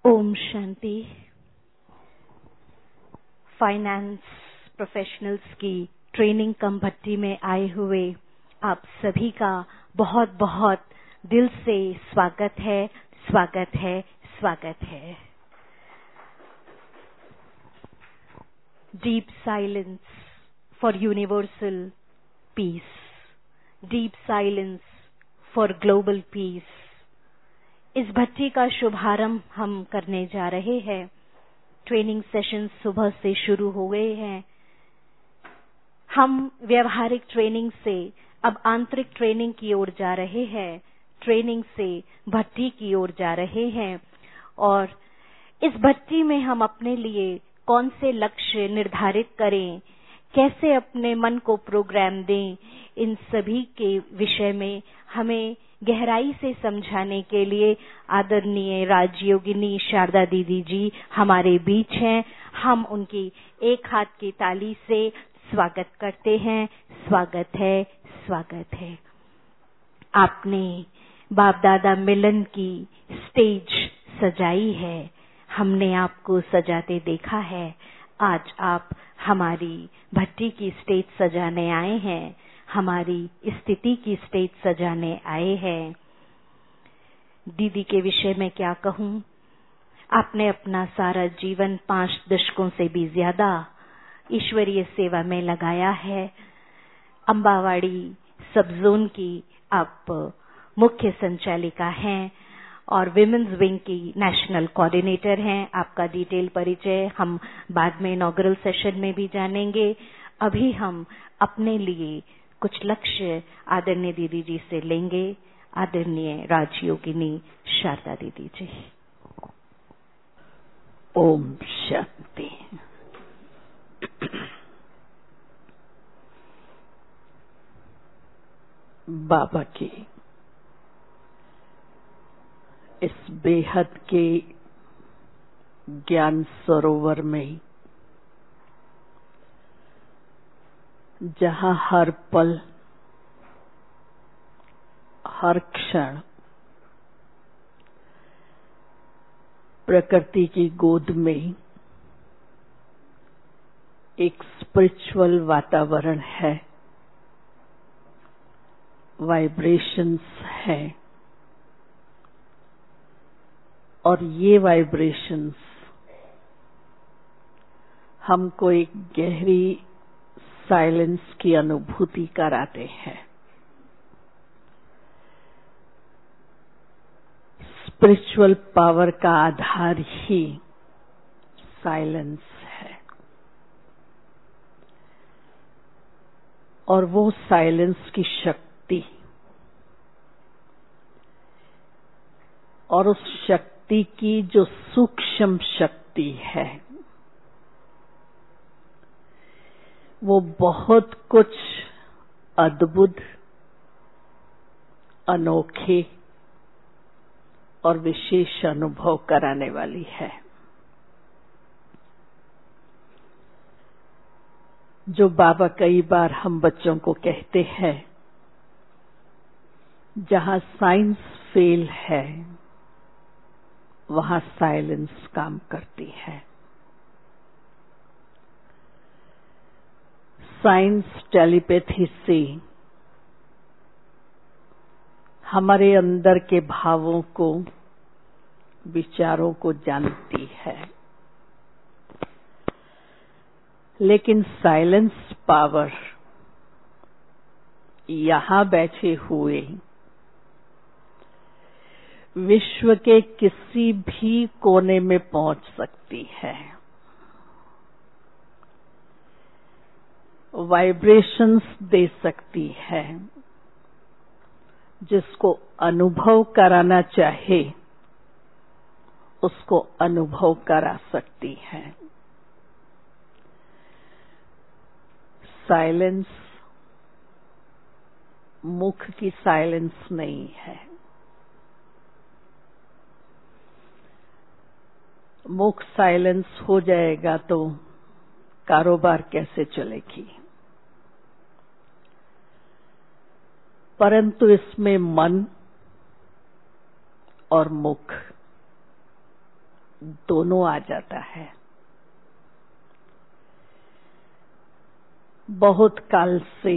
ओम Shanti. Finance professionals की training cum भट्टी में आए हुए आप सभी का बहुत बहुत दिल से स्वागत है, स्वागत है, स्वागत है। Deep silence for universal peace, deep silence for global peace. इस भट्टी का शुभारंभ हम करने जा रहे हैं। ट्रेनिंग सेशन सुबह से शुरू हो गए हैं। हम व्यवहारिक ट्रेनिंग से अब आंतरिक ट्रेनिंग की ओर जा रहे हैं, ट्रेनिंग से भट्टी की ओर जा रहे हैं। और इस भट्टी में हम अपने लिए कौन से लक्ष्य निर्धारित करें, कैसे अपने मन को प्रोग्राम दें, इन सभी के विषय में हमें गहराई से समझाने के लिए आदरणीय राजयोगिनी शारदा दीदी जी हमारे बीच हैं। हम उनकी एक हाथ की ताली से स्वागत करते हैं। स्वागत है, स्वागत है। आपने बाप दादा मिलन की स्टेज सजाई है, हमने आपको सजाते देखा है। आज आप हमारी भट्टी की स्टेज सजाने आए हैं, हमारी स्थिति की स्टेज सजाने आए हैं। दीदी के विषय में क्या कहूं, आपने अपना सारा जीवन 5 दशकों से भी ज्यादा ईश्वरीय सेवा में लगाया है। अंबावाड़ी सब जोन की आप मुख्य संचालिका हैं और विमेन्स विंग की नेशनल कोऑर्डिनेटर हैं। आपका डिटेल परिचय हम बाद में इनॉग्रल सेशन में भी जानेंगे। अभी हम अपने लिए कुछ लक्ष्य आदरणीय दीदी जी से लेंगे। आदरणीय राजयोगिनी शारदा दीदी जी। ओम शांति। बाबा की इस बेहद के ज्ञान सरोवर में जहां हर पल हर क्षण प्रकृति की गोद में एक स्पिरिचुअल वातावरण है, वाइब्रेशंस हैं और ये वाइब्रेशंस हमको एक गहरी साइलेंस की अनुभूति कराते हैं। स्पिरिचुअल पावर का आधार ही साइलेंस है और वो साइलेंस की शक्ति और उस शक्ति की जो सूक्ष्म शक्ति है वो बहुत कुछ अद्भुत, अनोखे और विशेष अनुभव कराने वाली है। जो बाबा कई बार हम बच्चों को कहते हैं, जहां साइंस फेल है वहां साइलेंस काम करती है। साइंस टेलीपैथी से हमारे अंदर के भावों को, विचारों को जानती है, लेकिन साइलेंस पावर यहां बैठे हुए विश्व के किसी भी कोने में पहुंच सकती है। वाइब्रेशंस दे सकती है। जिसको अनुभव कराना चाहे उसको अनुभव करा सकती है। साइलेंस मुख की साइलेंस नहीं है। मुख साइलेंस हो जाएगा तो कारोबार कैसे चलेगी। परंतु इसमें मन और मुख दोनों आ जाता है। बहुत काल से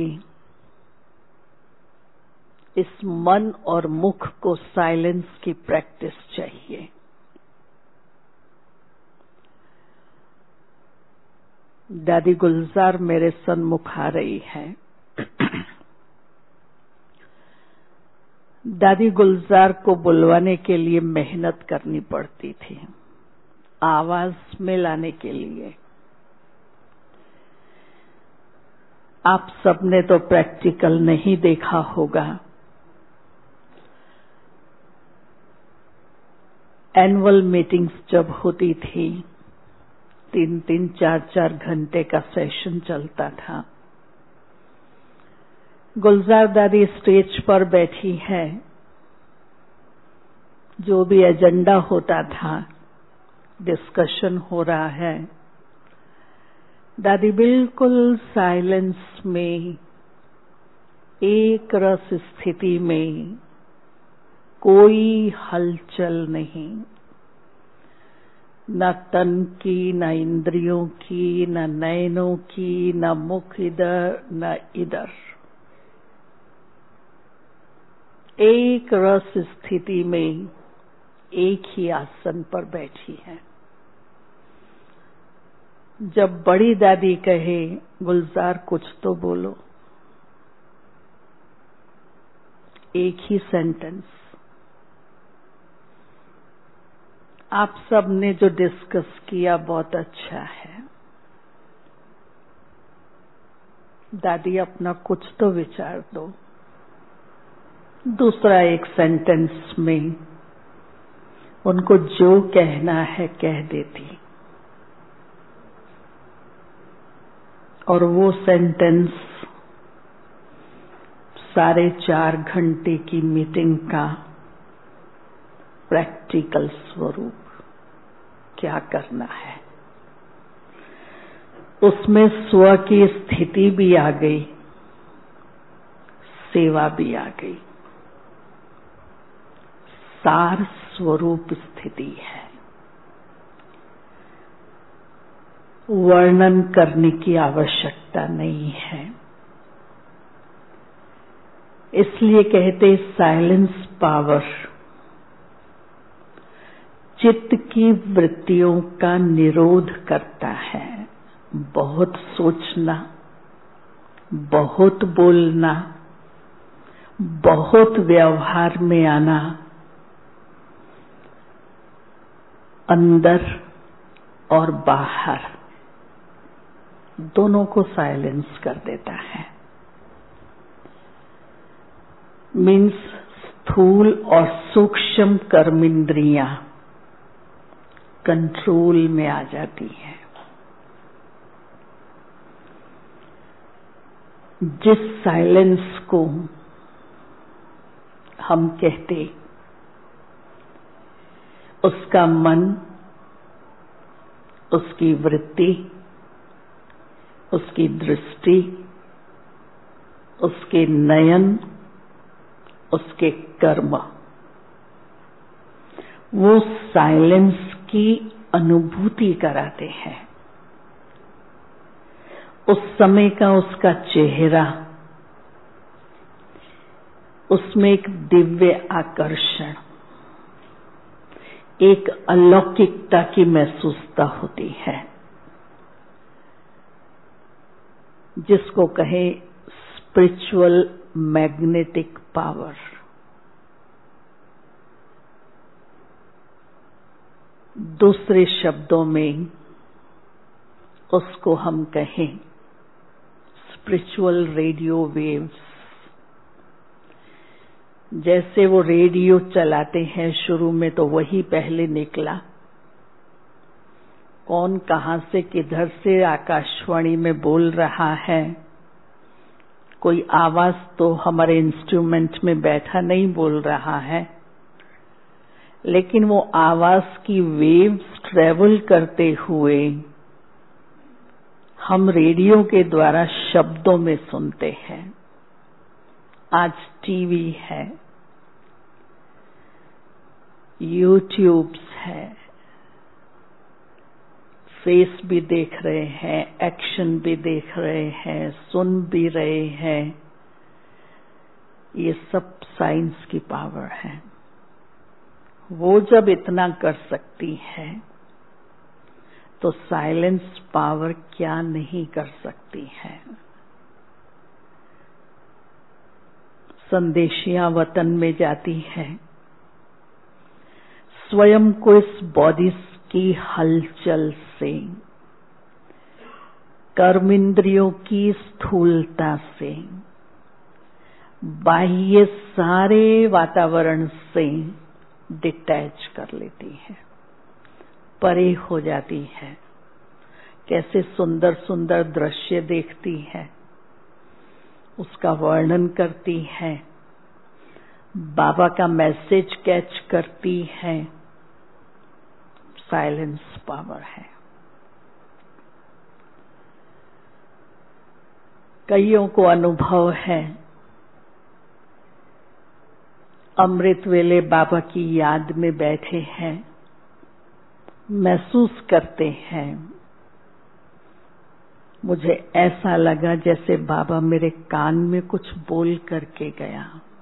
इस मन और मुख को साइलेंस की प्रैक्टिस चाहिए। दादी गुलजार मेरे सन्मुख आ रही है। दादी गुलजार को बुलवाने के लिए मेहनत करनी पड़ती थी, आवाज में लाने के लिए। आप सबने तो प्रैक्टिकल नहीं देखा होगा। एनुअल मीटिंग्स जब होती थी, 3-3, 4-4 घंटे का सेशन चलता था। गुलजार दादी स्टेज पर बैठी है, जो भी एजेंडा होता था, डिस्कशन हो रहा है, दादी बिल्कुल साइलेंस में, एक रस स्थिति में, कोई हलचल नहीं, न तन की, न इंद्रियों की, न नयनों की, न मुख इधर न इधर, एक रस स्थिति में एक ही आसन पर बैठी है। जब बड़ी दादी कहे, गुलजार कुछ तो बोलो, एक ही सेंटेंस। आप सब ने जो डिस्कस किया बहुत अच्छा है। दादी अपना कुछ तो विचार दो। दूसरा एक सेंटेंस में उनको जो कहना है कह देती, और वो सेंटेंस 4.5 घंटे की मीटिंग का प्रैक्टिकल स्वरूप क्या करना है। उसमें स्व की स्थिति भी आ गई, सेवा भी आ गई, सार स्वरूप स्थिति है। वर्णन करने की आवश्यकता नहीं है। इसलिए कहते साइलेंस पावर चित्त की वृत्तियों का निरोध करता है। बहुत सोचना, बहुत बोलना, बहुत व्यवहार में आना, अंदर और बाहर दोनों को साइलेंस कर देता है। मीन्स स्थूल और सूक्ष्म कर्मेंद्रियां कंट्रोल में आ जाती हैं। जिस साइलेंस को हम कहते, उसका मन, उसकी वृत्ति, उसकी दृष्टि, उसके नयन, उसके कर्म, वो साइलेंस की अनुभूति कराते हैं। उस समय का उसका चेहरा, उसमें एक दिव्य आकर्षण, एक अलौकिकता की महसूसता होती है, जिसको कहे स्पिरिचुअल मैग्नेटिक पावर। दूसरे शब्दों में उसको हम कहें स्पिरिचुअल रेडियो वेव्स। जैसे वो रेडियो चलाते हैं, शुरू में तो वही पहले निकला, कौन कहां से किधर से आकाशवाणी में बोल रहा है, कोई आवाज तो हमारे इंस्ट्रूमेंट में बैठा नहीं बोल रहा है, लेकिन वो आवाज की वेव्स ट्रेवल करते हुए हम रेडियो के द्वारा शब्दों में सुनते हैं। आज टीवी है, यूट्यूब्स है, फेस भी देख रहे हैं, एक्शन भी देख रहे हैं, सुन भी रहे हैं, ये सब साइंस की पावर है। वो जब इतना कर सकती है तो साइलेंस पावर क्या नहीं कर सकती है। संदेशियां वतन में जाती है, स्वयं को इस बॉडी की हलचल से, कर्म इंद्रियों की स्थूलता से, बाह्य सारे वातावरण से डिटैच कर लेती है, परे हो जाती है। कैसे सुंदर सुंदर दृश्य देखती है, उसका वर्णन करती है, बाबा का मैसेज कैच करती है। साइलेंस पावर है। कईयों को अनुभव है, अमृत वेले बाबा की याद में बैठे हैं, महसूस करते हैं, मुझे ऐसा लगा जैसे बाबा मेरे कान में कुछ बोल करके गया।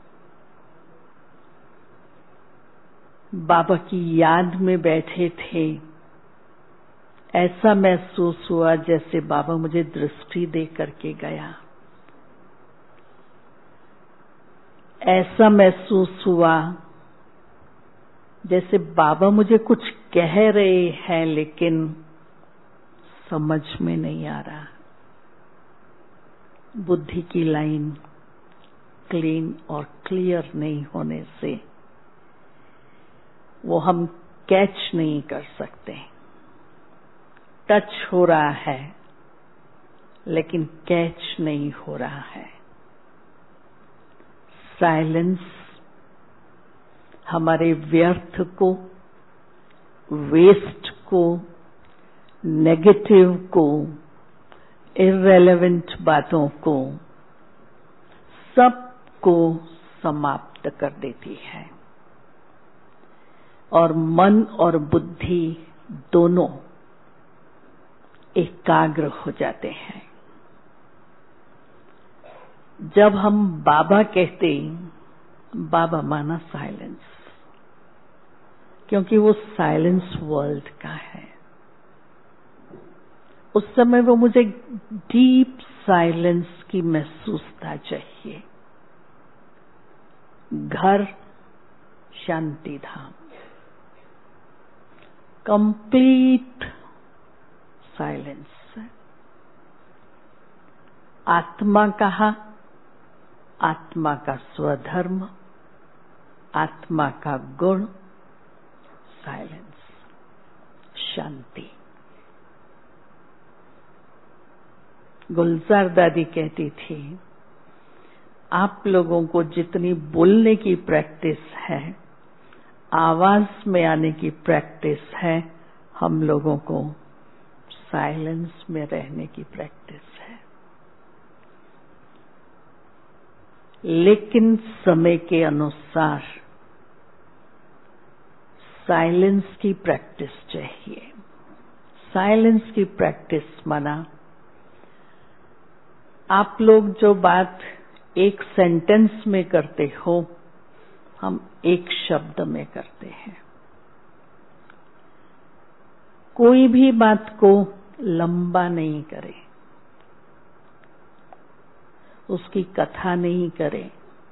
बाबा की याद में बैठे थे, ऐसा महसूस हुआ जैसे बाबा मुझे दृष्टि दे करके गया। ऐसा महसूस हुआ जैसे बाबा मुझे कुछ कह रहे हैं लेकिन समझ में नहीं आ रहा। बुद्धि की लाइन क्लीन और क्लियर नहीं होने से वो हम कैच नहीं कर सकते। टच हो रहा है लेकिन कैच नहीं हो रहा है। साइलेंस हमारे व्यर्थ को, वेस्ट को, नेगेटिव को, इररेलेवेंट बातों को, सबको समाप्त कर देती है और मन और बुद्धि दोनों एकाग्र हो जाते हैं। जब हम बाबा कहते, बाबा माना साइलेंस, क्योंकि वो साइलेंस वर्ल्ड का है। उस समय वो मुझे डीप साइलेंस की महसूसता चाहिए। घर शांति धाम, कंप्लीट साइलेंस। आत्मा कहा, आत्मा का स्वधर्म, आत्मा का गुण, साइलेंस, शांति। गुलजार दादी कहती थी, आप लोगों को जितनी बोलने की प्रैक्टिस है, आवाज में आने की प्रैक्टिस है, हम लोगों को साइलेंस में रहने की प्रैक्टिस है। लेकिन समय के अनुसार साइलेंस की प्रैक्टिस चाहिए। साइलेंस की प्रैक्टिस माना आप लोग जो बात एक सेंटेंस में करते हो, हम एक शब्द में करते हैं। कोई भी बात को लंबा नहीं करे, उसकी कथा नहीं करे।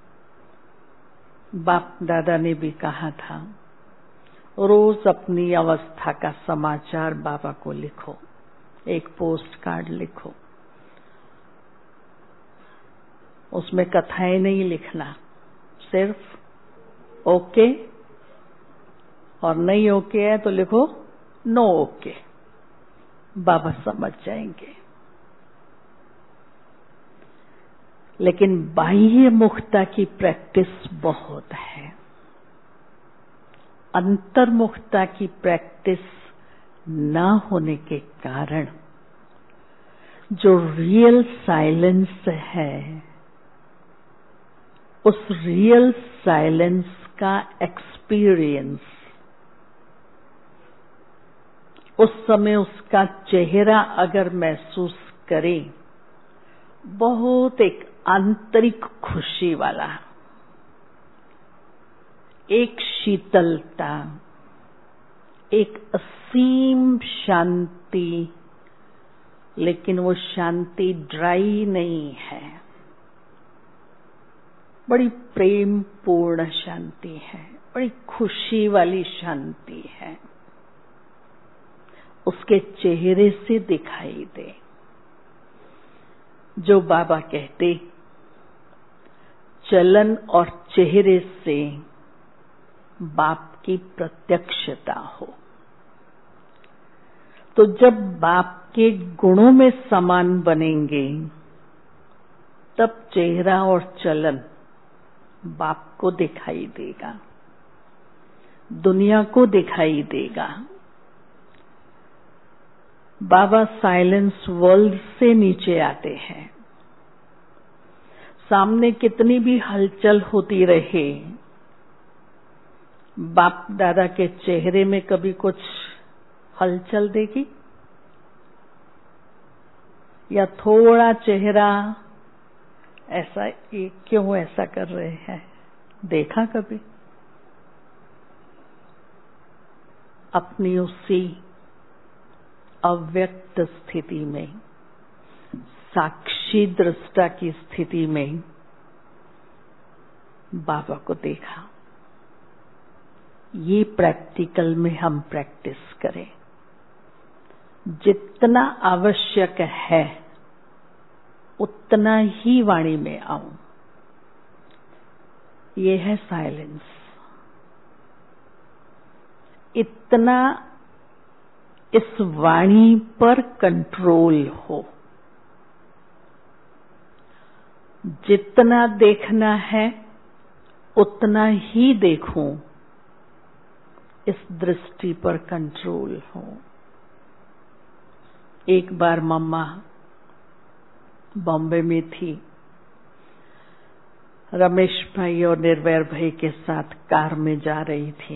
बाप दादा ने भी कहा था, रोज अपनी अवस्था का समाचार बाबा को लिखो, एक पोस्ट कार्ड लिखो। उसमें कथाएं नहीं लिखना, सिर्फ ओके, और नहीं ओके है तो लिखो नो ओके, बाबा समझ जाएंगे। लेकिन बाह्य मुक्ता की प्रैक्टिस बहुत है। अंतर्मुखता की प्रैक्टिस ना होने के कारण जो रियल साइलेंस है, उस रियल साइलेंस का एक्सपीरियंस उस समय उसका चेहरा अगर महसूस करें, बहुत एक आंतरिक खुशी वाला, एक शीतलता, एक असीम शांति, लेकिन वो शांति ड्राई नहीं है, बड़ी प्रेम पूर्ण शांति है, बड़ी खुशी वाली शांति है, उसके चेहरे से दिखाई दे। जो बाबा कहते, चलन और चेहरे से बाप की प्रत्यक्षता हो। तो जब बाप के गुणों में समान बनेंगे, तब चेहरा और चलन बाप को दिखाई देगा, दुनिया को दिखाई देगा। बाबा साइलेंस वर्ल्ड से नीचे आते हैं। सामने कितनी भी हलचल होती रहे, बाप दादा के चेहरे में कभी कुछ हलचल देगी? या थोड़ा चेहरा ऐसा, ये क्यों ऐसा कर रहे हैं, देखा कभी? अपनी उसी अव्यक्त स्थिति में, साक्षी दृष्टा की स्थिति में बाबा को देखा। ये प्रैक्टिकल में हम प्रैक्टिस करें। जितना आवश्यक है उतना ही वाणी में आऊं। ये है साइलेंस। इतना इस वाणी पर कंट्रोल हो। जितना देखना है उतना ही देखूं, इस दृष्टि पर कंट्रोल हो। एक बार मम्मा बॉम्बे में थी, रमेश भाई और निर्वैर भाई के साथ कार में जा रही थी।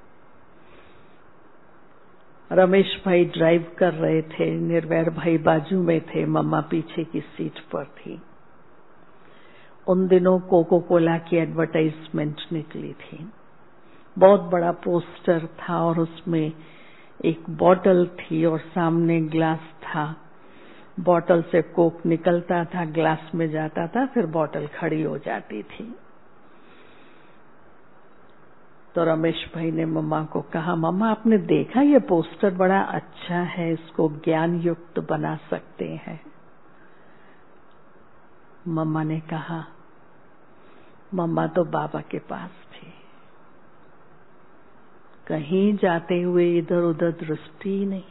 रमेश भाई ड्राइव कर रहे थे, निर्वैर भाई बाजू में थे, मम्मा पीछे की सीट पर थी। उन दिनों कोको कोला की एडवर्टाइजमेंट निकली थी। बहुत बड़ा पोस्टर था और उसमें एक बॉटल थी और सामने ग्लास था। बॉटल से कोक निकलता था, ग्लास में जाता था, फिर बॉटल खड़ी हो जाती थी। तो रमेश भाई ने मम्मा को कहा, मम्मा आपने देखा ये पोस्टर बड़ा अच्छा है, इसको ज्ञान युक्त बना सकते हैं। मम्मा ने कहा, मम्मा तो बाबा के पास थी, कहीं जाते हुए इधर उधर दृष्टि नहीं,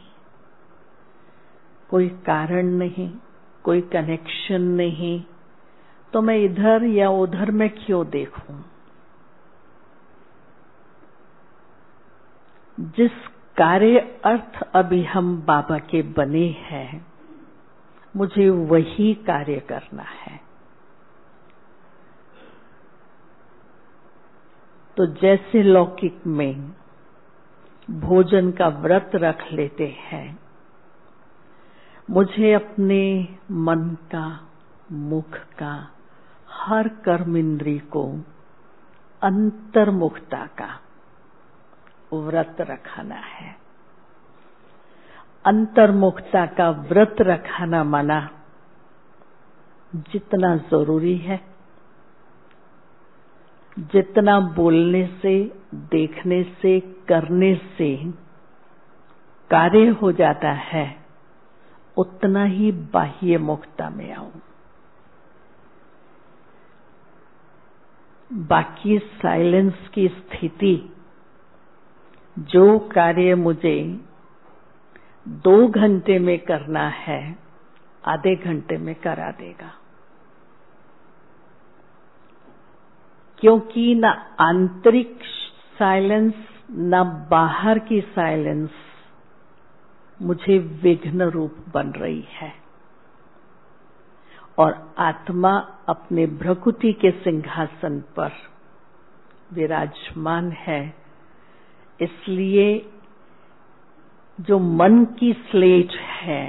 कोई कारण नहीं, कोई कनेक्शन नहीं, तो मैं इधर या उधर में क्यों देखूं? जिस कार्य अर्थ अभी हम बाबा के बने हैं, मुझे वही कार्य करना है। तो जैसे लौकिक में भोजन का व्रत रख लेते हैं, मुझे अपने मन का, मुख का, हर कर्म इंद्री को अंतर्मुखता का व्रत रखाना है। अंतर्मुखता का व्रत रखाना माना जितना जरूरी है, जितना बोलने से, देखने से, करने से कार्य हो जाता है, उतना ही बाह्य मुक्ता में आऊं। बाकी साइलेंस की स्थिति, जो कार्य मुझे 2 घंटे में करना है, आधे घंटे में करा देगा। क्योंकि न आंतरिक साइलेंस न बाहर की साइलेंस मुझे विघ्न रूप बन रही है, और आत्मा अपने भ्रकुटी के सिंहासन पर विराजमान है। इसलिए जो मन की स्लेट है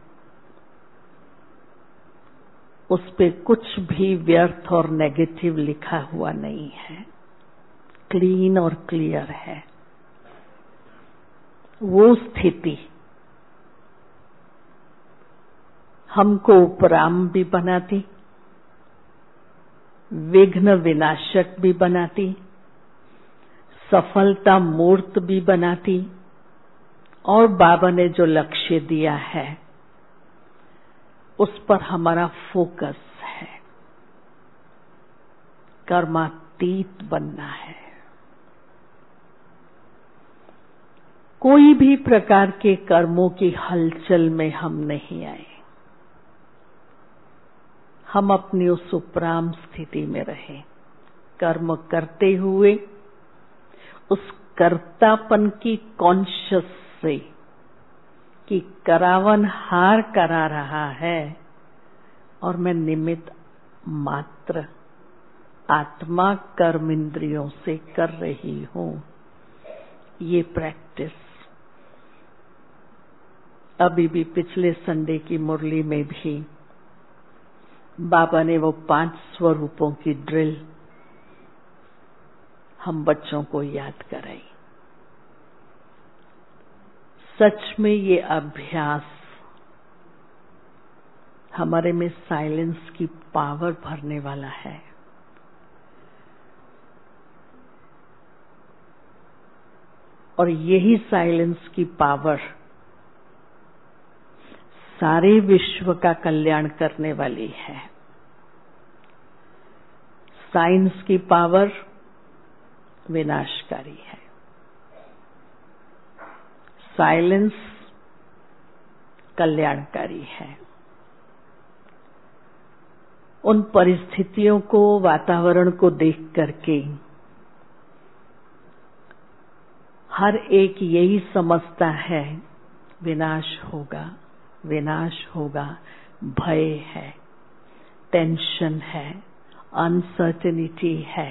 उस पे कुछ भी व्यर्थ और नेगेटिव लिखा हुआ नहीं है, क्लीन और क्लियर है। वो स्थिति हमको उपराम भी बनाती, विघ्न विनाशक भी बनाती, सफलता मूर्त भी बनाती, और बाबा ने जो लक्ष्य दिया है उस पर हमारा फोकस है, कर्मातीत बनना है। कोई भी प्रकार के कर्मों की हलचल में हम नहीं आए, हम अपनी उस उपराम स्थिति में रहे, कर्म करते हुए उस कर्तापन की कॉन्शियस से कि करावनहार करा रहा है और मैं निमित्त मात्र आत्मा कर्म इंद्रियों से कर रही हूं। ये प्रैक्टिस अभी भी पिछले संडे की मुरली में भी बाबा ने वो 5 स्वरूपों की ड्रिल हम बच्चों को याद कराई। सच में ये अभ्यास हमारे में साइलेंस की पावर भरने वाला है। और यही साइलेंस की पावर सारे विश्व का कल्याण करने वाली है। साइंस की पावर विनाशकारी है, साइलेंस कल्याणकारी है। उन परिस्थितियों को, वातावरण को देख करके हर एक यही समझता है विनाश होगा, विनाश होगा, भय है, टेंशन है, अनसर्टेनिटी है।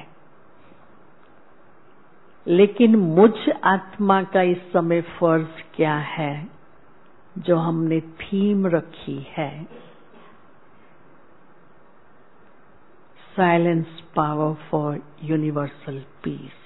लेकिन मुझ आत्मा का इस समय फर्ज क्या है जो हमने थीम रखी है, silence power for universal peace.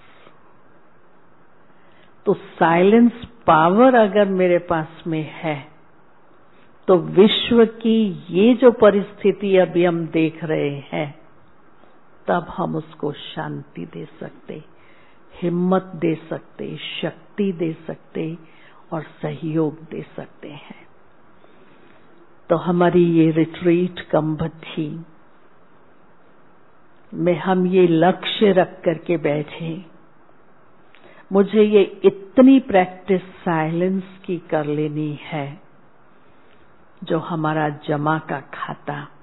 तो साइलेंस पावर अगर मेरे पास में है तो विश्व की ये जो परिस्थिति अभी हम देख रहे हैं तब हम उसको शांति दे सकते, हिम्मत दे सकते, शक्ति दे सकते और सहयोग दे सकते हैं। तो हमारी ये रिट्रीट कमबद्धी में हम ये लक्ष्य रख करके बैठे, मुझे ये इतनी प्रैक्टिस साइलेंस की कर लेनी है जो हमारा जमा का खाता